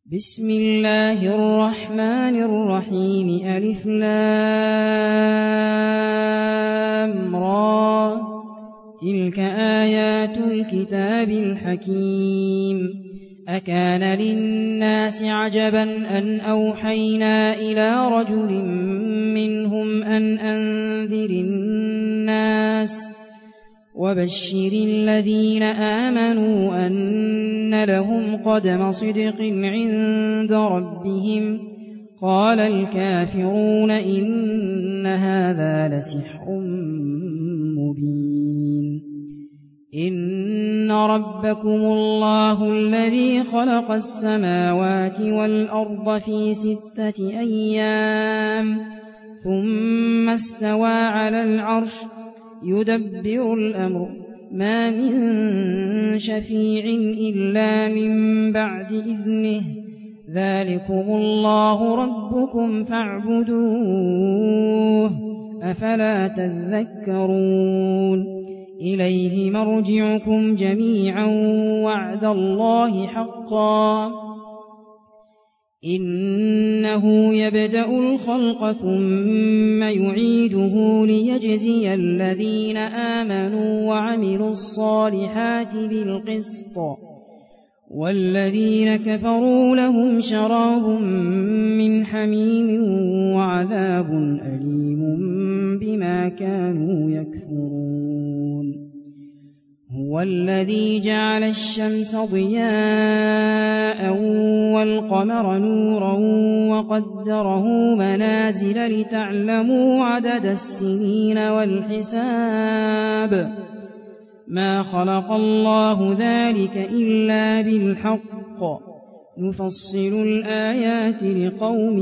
بسم الله الرحمن الرحيم ألف لام را تلك آيات الكتاب الحكيم أكان للناس عجبا أن أوحينا إلى رجل منهم أن أنذر الناس وبشر الذين آمنوا أن لهم قدم صدق عند ربهم قال الكافرون إن هذا لسحر مبين إن ربكم الله الذي خلق السماوات والأرض في 6 أيام ثم استوى على العرش يدبر الأمر ما من شفيع إلا من بعد إذنه ذلكم الله ربكم فاعبدوه أفلا تذكرون إليه مرجعكم جميعا وعد الله حقا إنه يبدأ الخلق ثم يعيده ليجزي الذين آمنوا وعملوا الصالحات بالقسط والذين كفروا لهم شراب من حميم وعذاب أليم بما كانوا يكفرون هو الذي جعل الشمس ضياء والقمر نورا وقدره منازل لتعلموا عدد السنين والحساب ما خلق الله ذلك إلا بالحق نفصل الآيات لقوم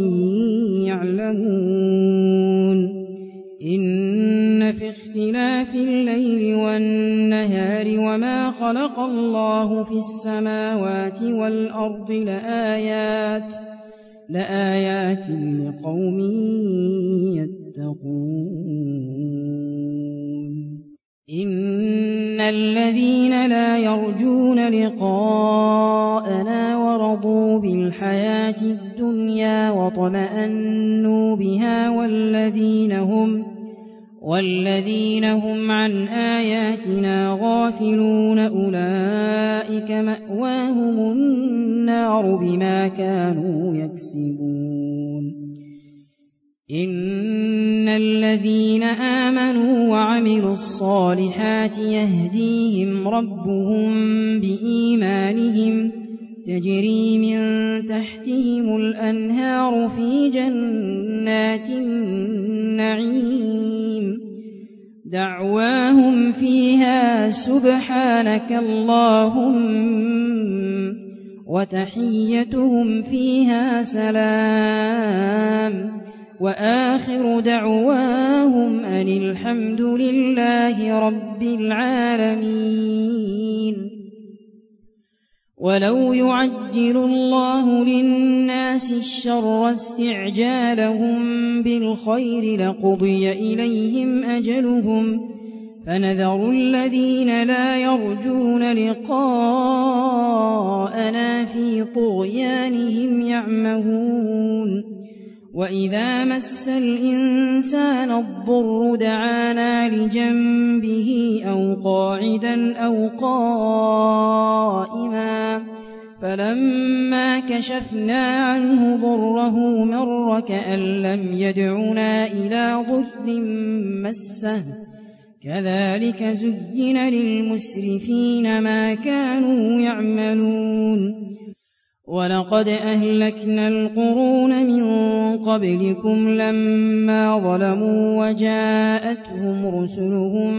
يعلمون إن في اختلاف الليل والنهار وما خلق الله في السماوات والأرض لآيات لقوم يتقون إن الذين لا يرجون لقاءنا ورضوا بالحياة الدنيا واطمأنوا بها والذين هم عن آياتنا غافلون أولئك مأواهم النار بما كانوا يكسبون إن الذين آمنوا وعملوا الصالحات يهديهم ربهم بإيمانهم تجري من تحتهم الأنهار في جنات النعيم دعواهم فيها سبحانك اللهم وتحيتهم فيها سلام وآخر دعواهم أن الحمد لله رب العالمين ولو يعجل الله للناس الشر استعجالهم بالخير لقضي إليهم أجلهم فنذر الذين لا يرجون لقاءنا في طغيانهم يعمهون وإذا مس الإنسان الضر دعانا لجنبه أو قاعدا أو قائما فلما كشفنا عنه ضره مر كأن لم يدعنا إلى ضر مسه كذلك زين للمسرفين ما كانوا يعملون ولقد أهلكنا القرون من قبلكم لما ظلموا وجاءتهم رسلهم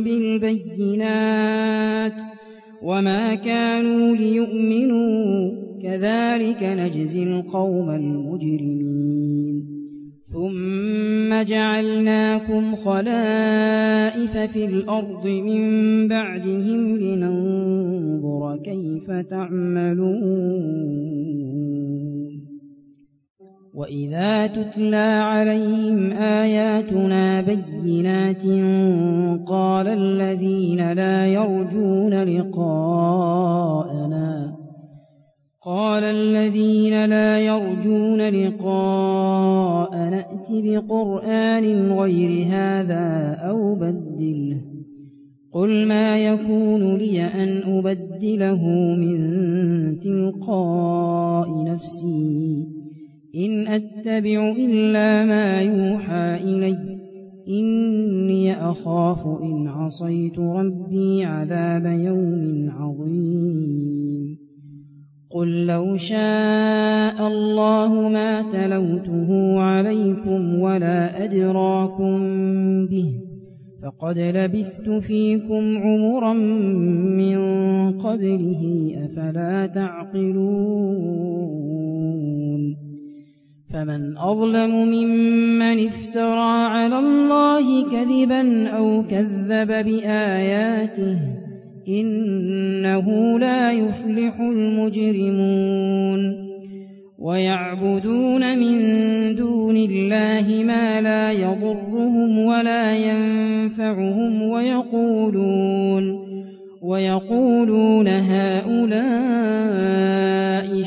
بالبينات وما كانوا ليؤمنوا كذلك نجزي القوم المجرمين ثم جعلناكم خلائف في الأرض من بعدهم لننظر كيف تعملون وإذا تتلى عليهم آياتنا بينات قال الذين لا يرجون يرجون لقاء نأت بقرآن غير هذا أو بدله قل ما يكون لي أن أبدله من تلقاء نفسي إن أتبع إلا ما يوحى إلي إني أخاف إن عصيت ربي عذاب يوم عظيم قل لو شاء الله ما تلوته عليكم ولا أدراكم به فقد لبثت فيكم عمرا من قبله أفلا تعقلون فمن أظلم ممن افترى على الله كذبا أو كذب بآياته إنه لا يفلح المجرمون ويعبدون من دون الله ما لا يضرهم ولا ينفعهم ويقولون هؤلاء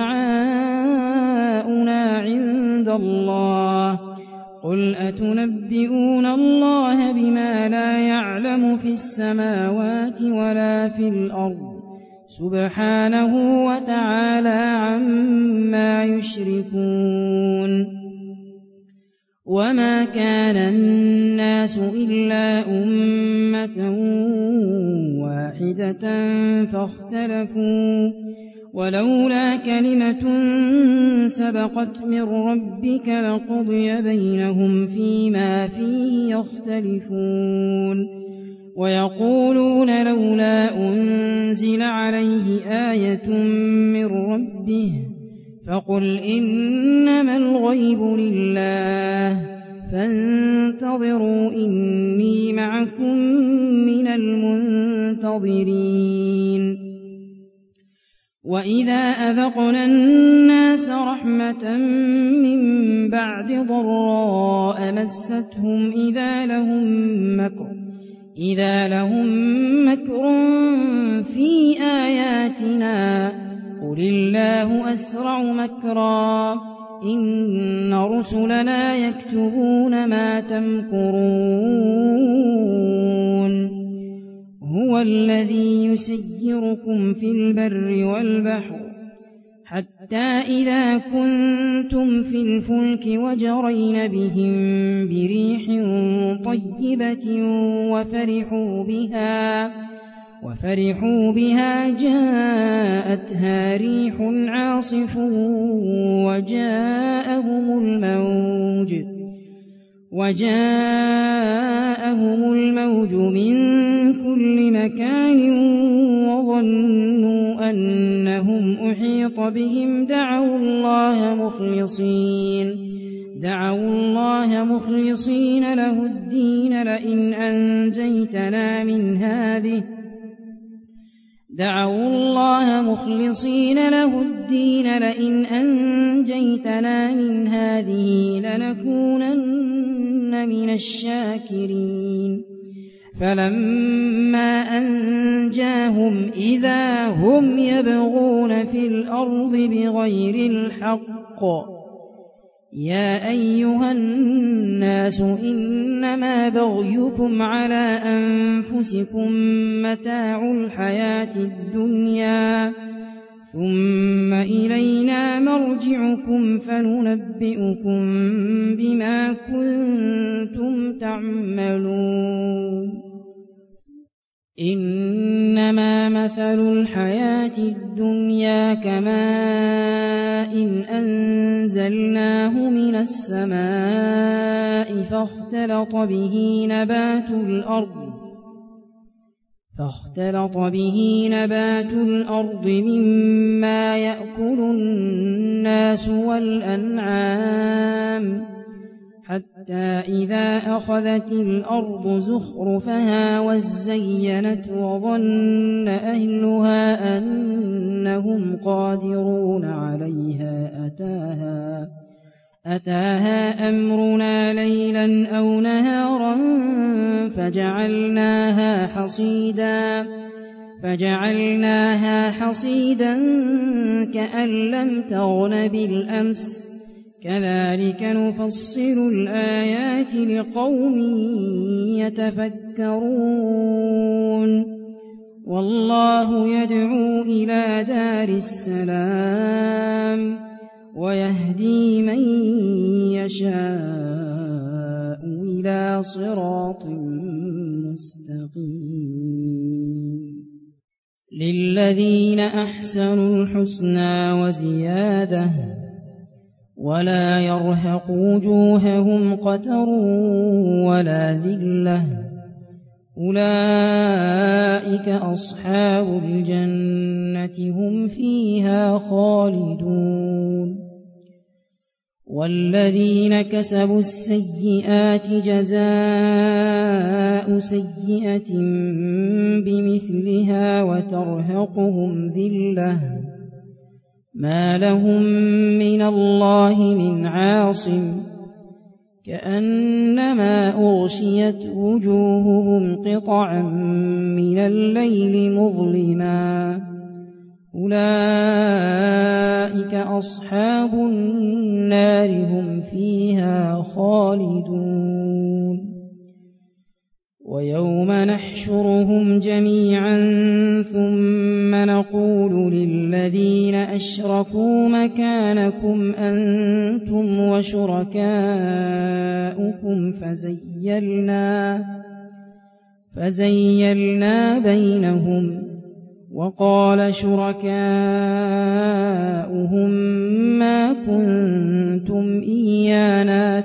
شفعاؤنا عند الله قل أتنبئون الله بما لا يعلم في السماوات ولا في الأرض سبحانه وتعالى عما يشركون وما كان الناس إلا أمة واحدة فاختلفوا ولولا كلمة سبقت من ربك لقضي بينهم فيما فيه يختلفون ويقولون لولا أنزل عليه آية من ربه فقل إنما الغيب لله فانتظروا إني معكم من المنتظرين وإذا أذقنا الناس رحمة من بعد ضراء مستهم إذا لهم مكر في آياتنا قل الله أسرع مكرا إن رسلنا يكتبون ما تمكرون هو الذي يسيركم في البر والبحر حتى إذا كنتم في الفلك وجرين بهم بريح طيبة وفرحوا بها جاءتها ريح عاصف وجاءهم الموج من كل مكان وظنوا أنهم أحيط بهم دعوا الله مخلصين له الدين لئن أنجيتنا من هذه لنكونن من الشاكرين فلما أنجاهم إذا هم يبغون في الأرض بغير الحق يا أيها الناس إنما بغيكم على أنفسكم متاع الحياة الدنيا ثم إلينا مرجعكم فننبئكم بما كنتم تعملون إنما مثل الحياة الدنيا كماء أنزلناه من السماء فاختلط به نبات الأرض مما يأكل الناس والأنعام حتى إذا أخذت الأرض زخرفها وزينت وظن أهلها أنهم قادرون عليها أتاها أمرنا ليلا أو فجعلناها حصيدا كأن لم تغن بالأمس كذلك نفصل الآيات لقوم يتفكرون والله يدعو إلى دار السلام ويهدي من يشاء إلى صراط مستقيم للذين أحسنوا الحسنى وزيادة ولا يرهق وجوههم قتر ولا ذلة أولئك أصحاب الجنة هم فيها خالدون والذين كسبوا السيئات جزاء سيئة بمثلها وترهقهم ذلة ما لهم من الله من عاصم كأنما أغشيت وجوههم قطعا من الليل مظلما أولئك أصحاب النار هم فيها خالدون ويوم نحشرهم جميعا ثم نقول للذين أشركوا مكانكم أنتم وشركاؤكم فزيلنا بينهم وقال شركاؤهم ما كنتم إيانا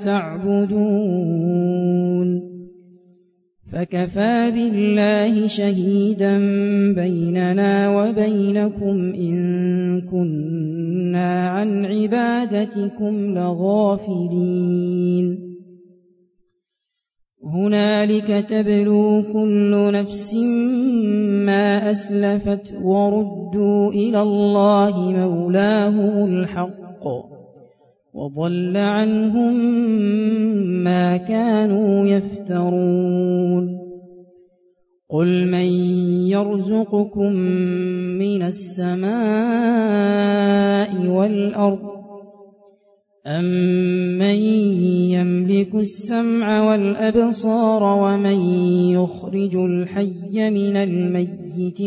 تعبدون فكفى بالله شهيدا بيننا وبينكم إن كنا عن عبادتكم لغافلين هنالك تبلو كل نفس ما أسلفت وردوا إلى الله مولاهم الحق وضل عنهم ما كانوا يفترون قل من يرزقكم من السماء والأرض أمن يملك السمع والأبصار ومن يخرج الحي من الميت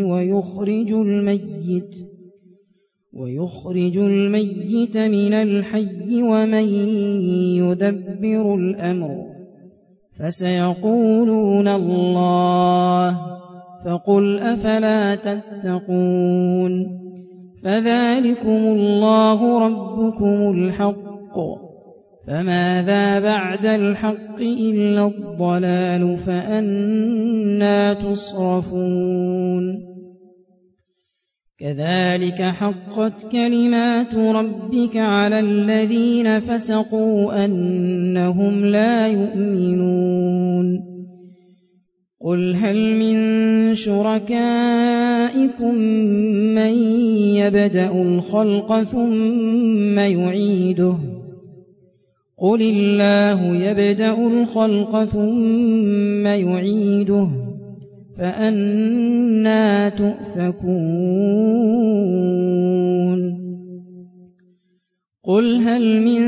ويخرج الميت من الحي ومن يدبر الأمر فسيقولون الله فقل أفلا تتقون فذلكم الله ربكم الحق فماذا بعد الحق إلا الضلال فأنى تصرفون كذلك حقت كلمات ربك على الذين فسقوا أنهم لا يؤمنون قل هل من شركائكم من يبدأ الخلق ثم يعيده قل الله يبدأ الخلق ثم يعيده فأنى تؤفكون قل هل من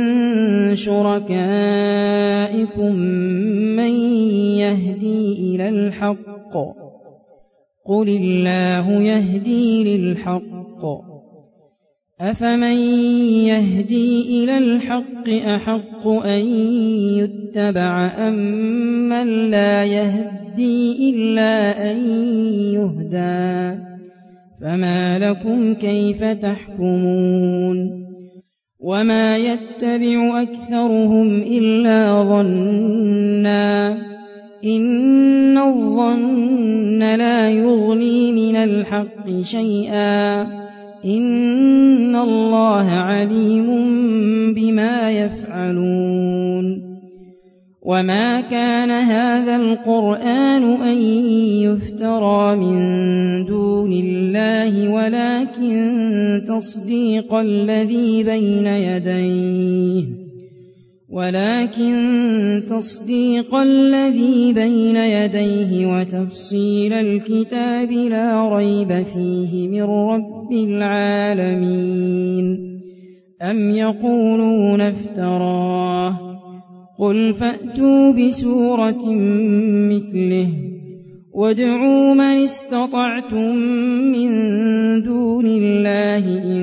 شركائكم من يهدي إلى الحق قل الله يهدي للحق أفمن يهدي إلى الحق أحق أن يتبع أمن لا يهدي إلا أن يهدى فما لكم كيف تحكمون وما يتبع أكثرهم إلا ظنا إن الظن لا يغني من الحق شيئا إن الله عليم بما يفعلون وما كان هذا القرآن أن يفترى من دون الله ولكن تصديق الذي بين يديه ولكن تصديق الذي بين يديه وتفصيل الكتاب لا ريب فيه من رب العالمين. أم يقولون افتراه قل فأتوا بسورة مثله وادعوا من استطعتم من دون الله إن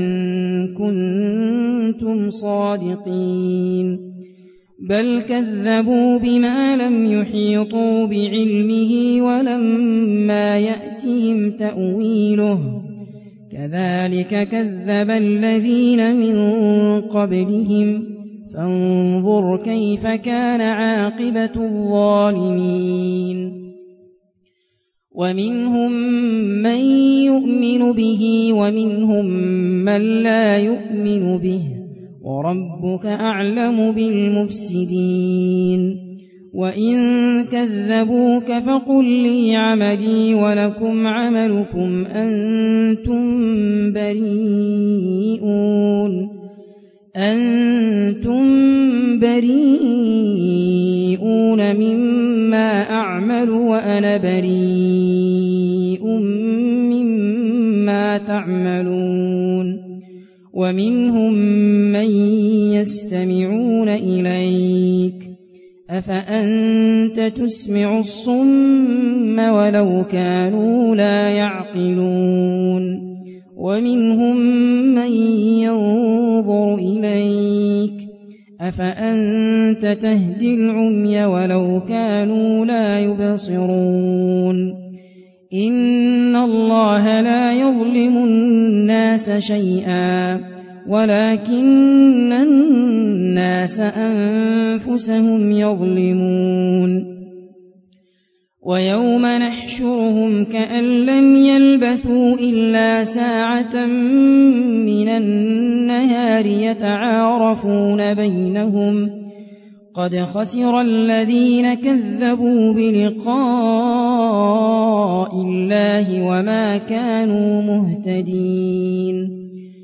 كنتم صادقين. بل كذبوا بما لم يحيطوا بعلمه ولما يأتهم تأويله كذلك كذب الذين من قبلهم فانظر كيف كان عاقبة الظالمين. ومنهم من يؤمن به ومنهم من لا يؤمن به وربك أعلم بالمفسدين. وإن كذبوك فقل لي عملي ولكم عملكم أنتم بريئون مما أعمل وأنا بريء مما تعملون. ومنهم من يستمعون إليك أفأنت تسمع الصم ولو كانوا لا يعقلون. ومنهم من ينظر إليك أفأنت تهدي العمي ولو كانوا لا يبصرون. إن الله لا يظلم الناس شيئا ولكن الناس أنفسهم يظلمون. ويوم نحشرهم كأن لم يلبثوا إلا ساعة من النهار يتعارفون بينهم قد خسر الذين كذبوا بلقاء الله وما كانوا مهتدين.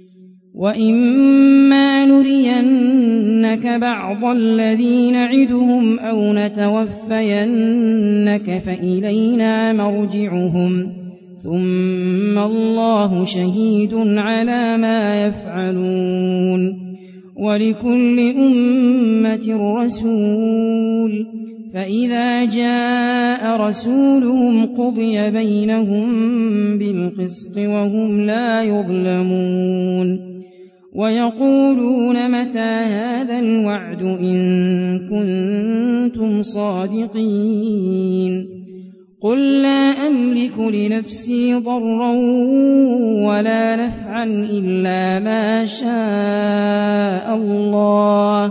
وإما نرينك بعض الذي نعدهم أو نتوفينك فإلينا مرجعهم ثم الله شهيد على ما يفعلون. ولكل أمة رسول فإذا جاء رسولهم قضي بينهم بالقسط وهم لا يظلمون. ويقولون متى هذا الوعد إن كنتم صادقين. قل لا أملك لنفسي ضرا ولا نفعا إلا ما شاء الله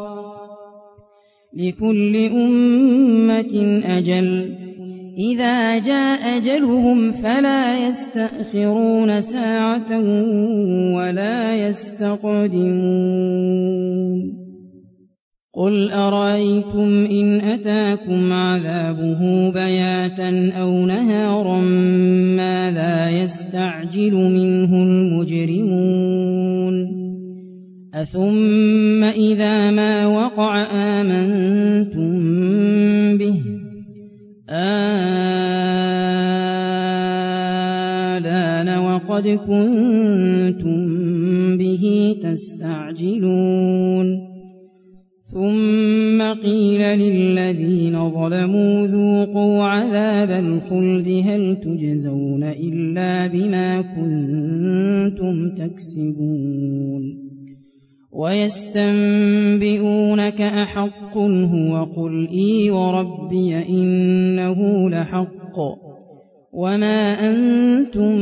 لكل أمة أجل إذا جاء أجلهم فلا يستأخرون ساعة ولا يستقدمون. قل أرأيتم إن أتاكم عذابه بياتا أو نهارا ماذا يستعجل منه المجرمون. أثم إذا ما وقع آمنتم به آلان وقد كنتم به تستعجلون. ثم قيل للذين ظلموا ذوقوا عذاب الخلد هل تجزون إلا بما كنتم تكسبون. ويستنبئونك أحق هو قل إي وربي إنه لحق وما أنتم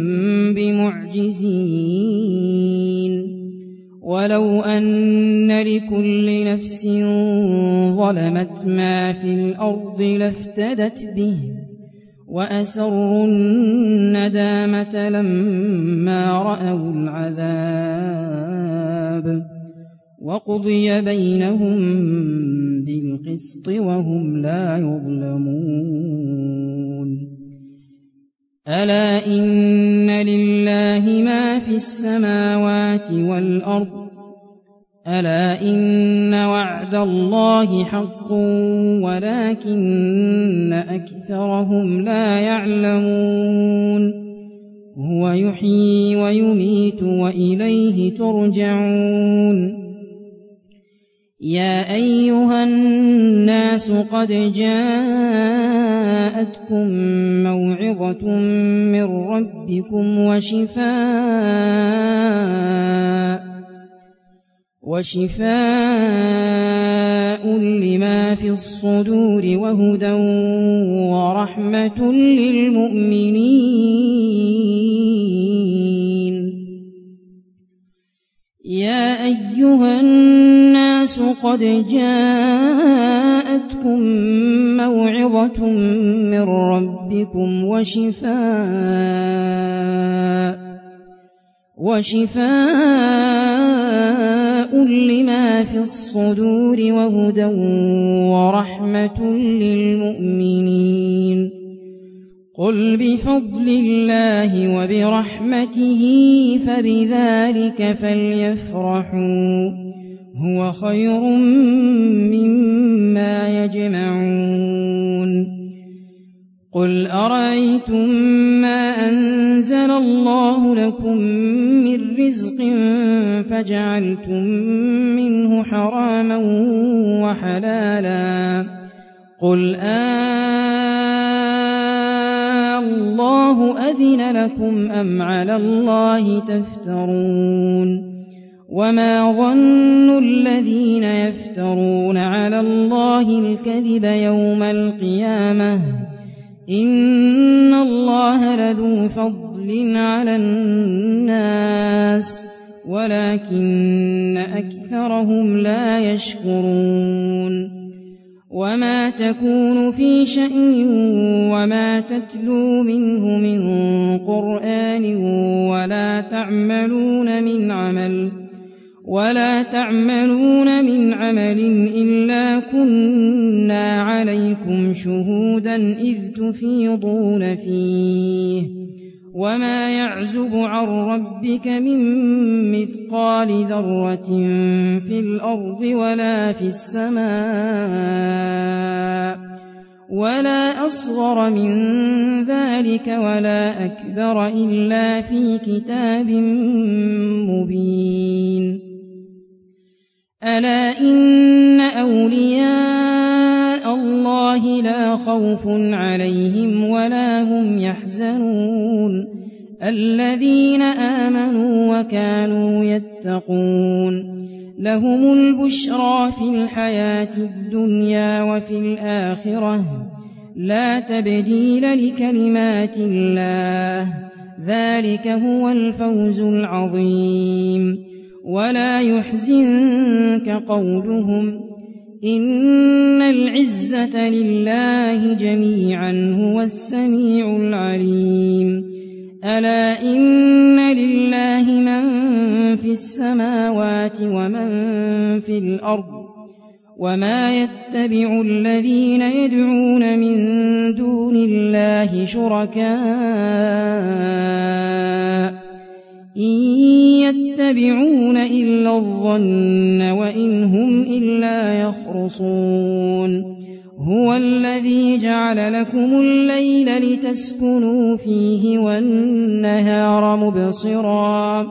بمعجزين. ولو أن لكل نفس ظلمت ما في الأرض لافتدت به وأسروا الندامة لما رأوا العذاب وقضي بينهم بالقسط وهم لا يظلمون. ألا إن لله ما في السماوات والأرض ألا إن وعد الله حق ولكن أكثرهم لا يعلمون هو يحيي ويميت وإليه ترجعون يا أيها الناس قد جاءتكم موعظة من ربكم وشفاء لما في الصدور وهدى ورحمة للمؤمنين يا أيها الناس قد جاءتكم موعظة من ربكم وشفاء لما في الصدور وهدى ورحمة للمؤمنين قل بفضل الله وبرحمته فبذلك فليفرحوا هو خير مما يجمعون قل أرأيتم ما أنزل الله لكم من رزق فجعلتم منه حراما وحلالا قل الله أذن لكم أم على الله تفترون وما ظن الذين يفترون على الله الكذب يوم القيامة إن الله لذو فضل على الناس ولكن أكثرهم لا يشكرون وما تكون في شأن وما تتلو منه من قرآن ولا تعملون من عمل إلا كنا عليكم شهودا إذ تفيضون فيه وما يعزب عن ربك من مثقال ذرة في الأرض ولا في السماء ولا أصغر من ذلك ولا أكبر إلا في كتاب مبين ألا إن أولياء الله لا خوف عليهم ولا هم يحزنون الذين آمنوا وكانوا يتقون لهم البشرى في الحياة الدنيا وفي الآخرة لا تبديل لكلمات الله ذلك هو الفوز العظيم ولا يحزنك قولهم إن العزة لله جميعا هو السميع العليم ألا إن لله من في السماوات ومن في الأرض وما يتبع الذين يدعون من دون الله شركاء إن يتبعون إلا الظن وإن هم إلا يخرصون هو الذي جعل لكم الليل لتسكنوا فيه والنهار مبصرا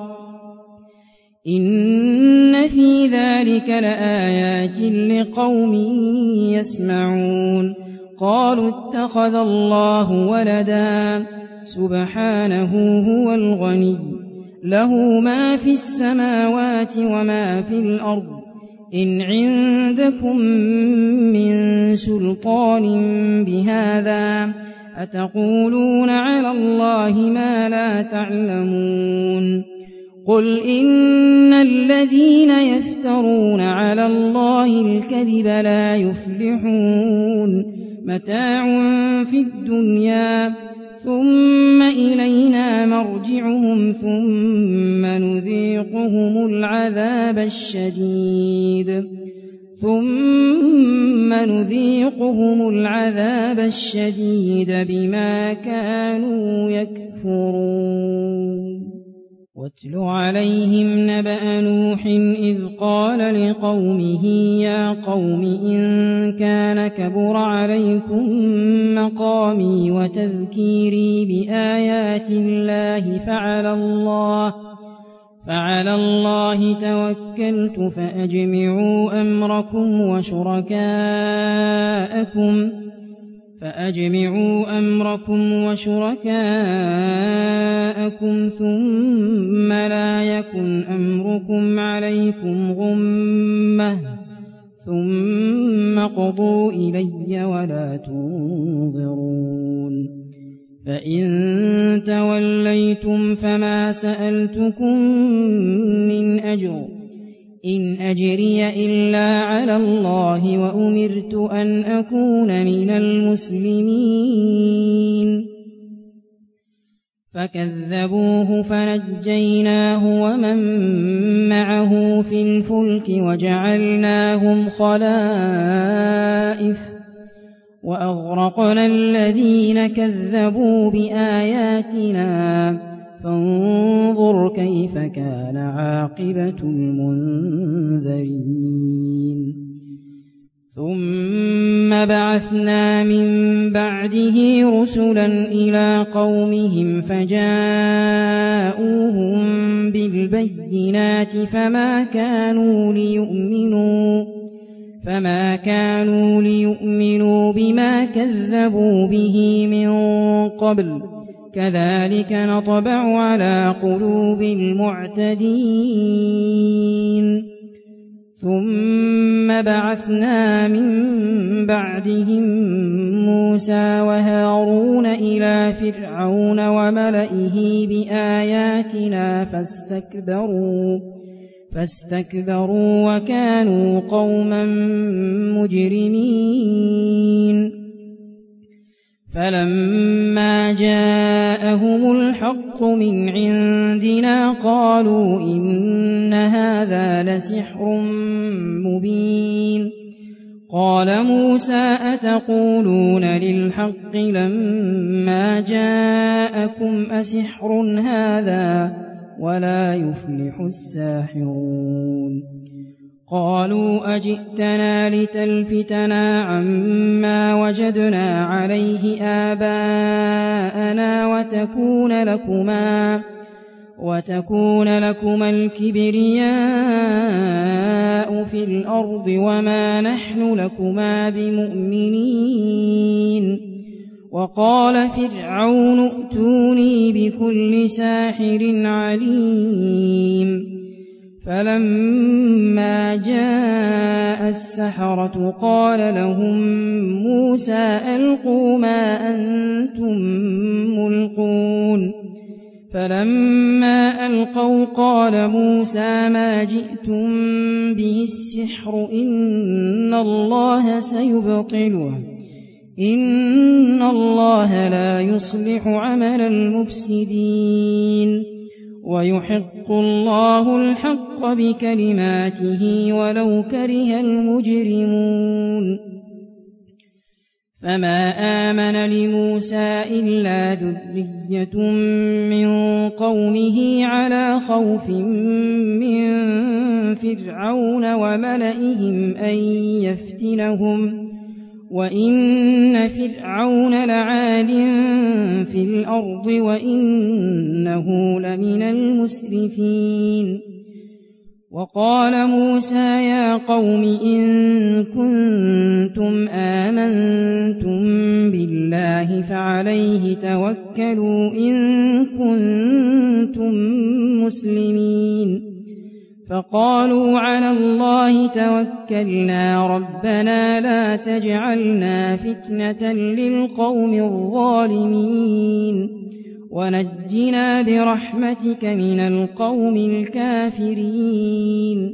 إن في ذلك لآيات لقوم يسمعون قالوا اتخذ الله ولدا سبحانه هو الغني له ما في السماوات وما في الأرض إن عندكم من سلطان بهذا أتقولون على الله ما لا تعلمون قل إن الذين يفترون على الله الكذب لا يفلحون متاع في الدنيا ثم إلينا مرجعهم ثم نذيقهم العذاب الشديد بما كانوا يكفرون واتل عليهم نبأ نوح إذ قال لقومه يا قوم إن كان كبر عليكم مقامي وتذكيري بآيات الله فعلى الله توكلت فأجمعوا أمركم وشركاءكم ثم لا يكن أمركم عليكم غمة ثم قضوا إلي ولا تنظرون فإن توليتم فما سألتكم من أجر إن أجري إلا على الله وأمرت أن أكون من المسلمين فكذبوه فنجيناه ومن معه في الفلك وجعلناهم خلائف وأغرقنا الذين كذبوا بآياتنا فانظر كيف كان عاقبة المنذرين ثم بعثنا من بعده رسلا إلى قومهم فجاءوهم بالبينات فما كانوا ليؤمنوا بما كذبوا به من قبل كذلك نطبع على قلوب المعتدين ثم بعثنا من بعدهم موسى وهارون إلى فرعون وملئه بآياتنا فاستكبروا وكانوا قوما مجرمين فلما جاءهم الحق من عندنا قالوا إن هذا لسحر مبين قال موسى أتقولون للحق لما جاءكم أسحر هذا ولا يفلح الساحرون قالوا أجئتنا لتلفتنا عما وجدنا عليه آباءنا وتكون لكما الكبرياء في الأرض وما نحن لكما بمؤمنين وقال فرعون ائتوني بكل ساحر عليم فلما جاء السحرة قال لهم موسى ألقوا ما أنتم ملقون فلما ألقوا قال موسى ما جئتم به السحر إن الله سيبطله إن الله لا يصلح عمل المفسدين ويحق الله الحق بكلماته ولو كره المجرمون فما آمن لموسى إلا ذرية من قومه على خوف من فرعون وملئهم أن يفتنهم وإن فرعون لعال في الأرض وإنه لمن المسرفين وقال موسى يا قوم إن كنتم آمنتم بالله فعليه توكلوا إن كنتم مسلمين فقالوا على الله توكلنا ربنا لا تجعلنا فتنة للقوم الظالمين ونجنا برحمتك من القوم الكافرين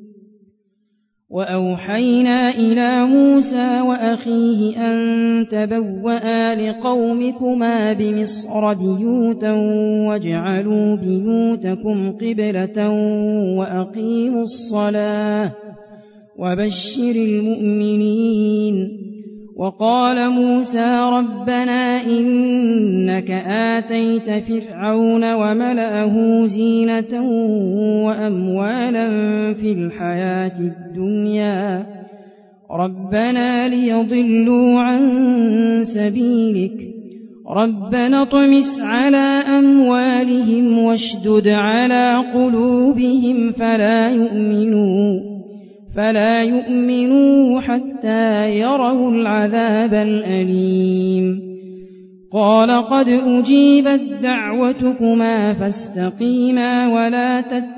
وأوحينا إلى موسى وأخيه أن تبوأ لقومكما بمصر بيوتا واجعلوا بيوتكم قبلة وأقيموا الصلاة وبشر المؤمنين وقال موسى ربنا إنك آتيت فرعون وملأه زينة وأموالا في الحياة الدنيا ربنا ليضلوا عن سبيلك ربنا اطمس على أموالهم واشدد على قلوبهم فلا يؤمنوا حتى يروا العذاب الأليم قال قد أجيبت دعوتكما فاستقيما ولا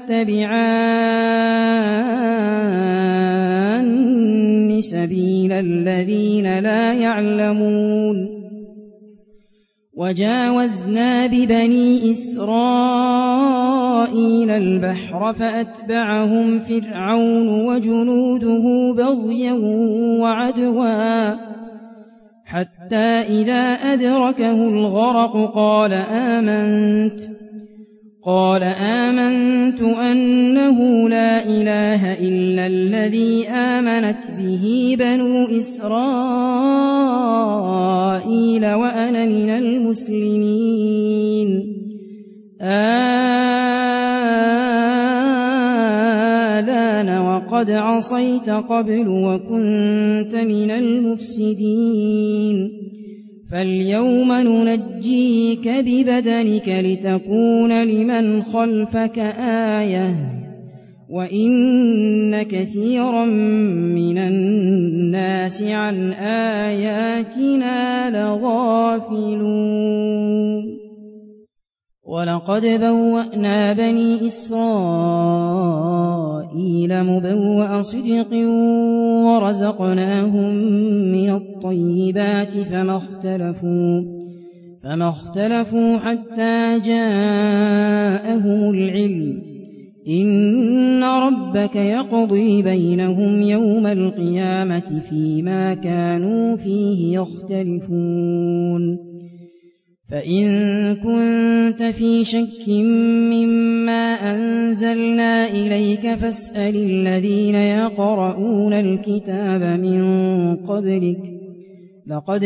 تتبعان سبيل الذين لا يعلمون وجاوزنا ببني إسرائيل البحر فأتبعهم فرعون وجنوده بغيا وعدوا حتى إذا أدركه الغرق قال آمنت أنه لا إله إلا الذي آمنت به بنو إسرائيل وأنا من المسلمين الآن وقد عصيت قبل وكنت من المفسدين فاليوم ننجيك ببدنك لتكون لمن خلفك آية وإن كثيرا من الناس عن آياتنا لغافلون ولقد بوأنا بني إسرائيل مبوأ صدق ورزقناهم من الطيبات فما اختلفوا حتى جاءهم العلم إن ربك يقضي بينهم يوم القيامة فيما كانوا فيه يختلفون فإن كنت في شك مما أنزلنا إليك فاسأل الذين يقرؤون الكتاب من قبلك لقد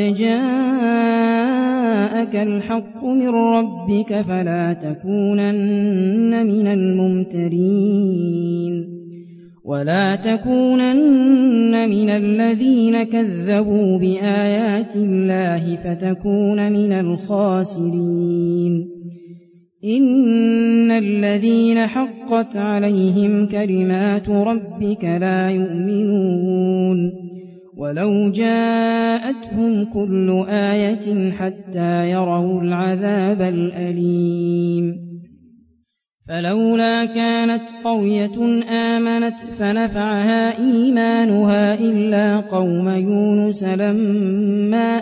جاءك الحق من ربك فلا تكونن من الممترين ولا تكونن من الذين كذبوا بآيات الله فتكون من الخاسرين إن الذين حقت عليهم كلمات ربك لا يؤمنون ولو جاءتهم كل آية حتى يروا العذاب الأليم فلولا كانت قرية آمنت فنفعها إيمانها إلا قوم يونس لما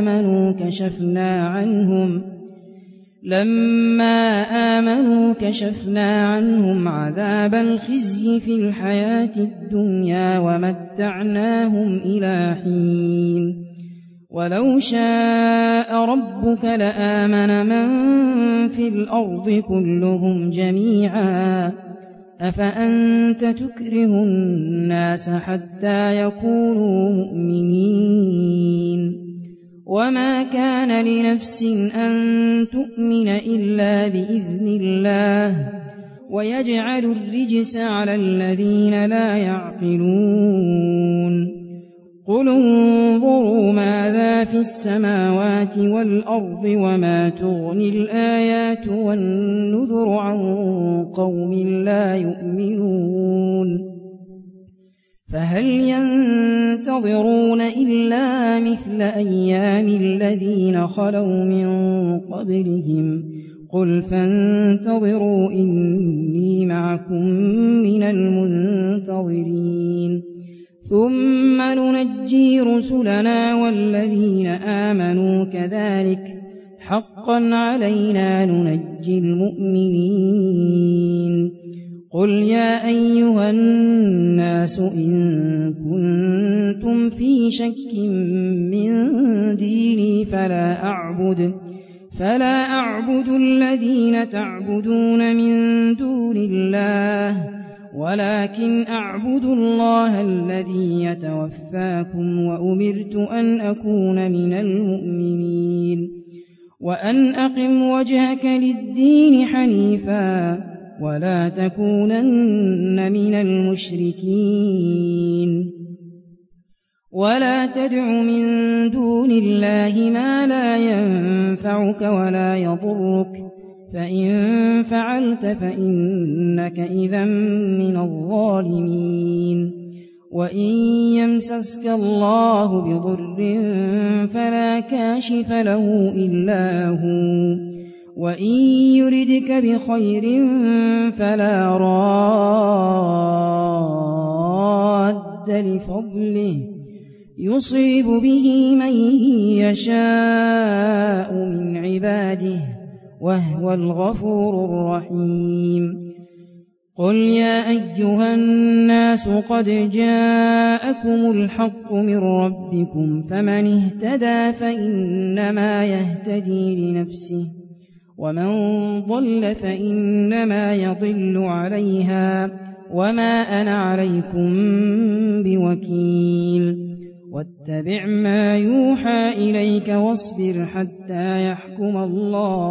آمنوا كشفنا عنهم عذاب الخزي في الحياة الدنيا ومتعناهم إلى حين ولو شاء ربك لآمن من في الأرض كلهم جميعا أفأنت تكره الناس حتى يكونوا مؤمنين وما كان لنفس أن تؤمن إلا بإذن الله ويجعل الرجس على الذين لا يعقلون قل انظروا ماذا في السماوات والأرض وما تغني الآيات والنذر عن قوم لا يؤمنون فهل ينتظرون إلا مثل أيام الذين خلوا من قبلهم قل فانتظروا إني معكم من المنتظرين ثم ننجي رسلنا والذين آمنوا كذلك حقا علينا ننجي المؤمنين قل يا أيها الناس إن كنتم في شك من ديني فلا أعبد الذين تعبدون من دون الله ولكن أعبد الله الذي يتوفاكم وأمرت أن أكون من المؤمنين وأن أقم وجهك للدين حنيفا ولا تكونن من المشركين ولا تدع من دون الله ما لا ينفعك ولا يضرك فإن فعلت فإنك إذا من الظالمين وإن يمسسك الله بضر فلا كاشف له إلا هو وإن يردك بخير فلا راد لفضله يصيب به من يشاء من عباده وهو الغفور الرحيم قل يا أيها الناس قد جاءكم الحق من ربكم فمن اهتدى فإنما يهتدي لنفسه ومن ضل فإنما يضل عليها وما أنا عليكم بوكيل واتبع ما يوحى إليك واصبر حتى يحكم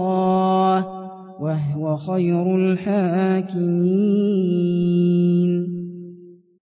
الله وهو خير الحاكمين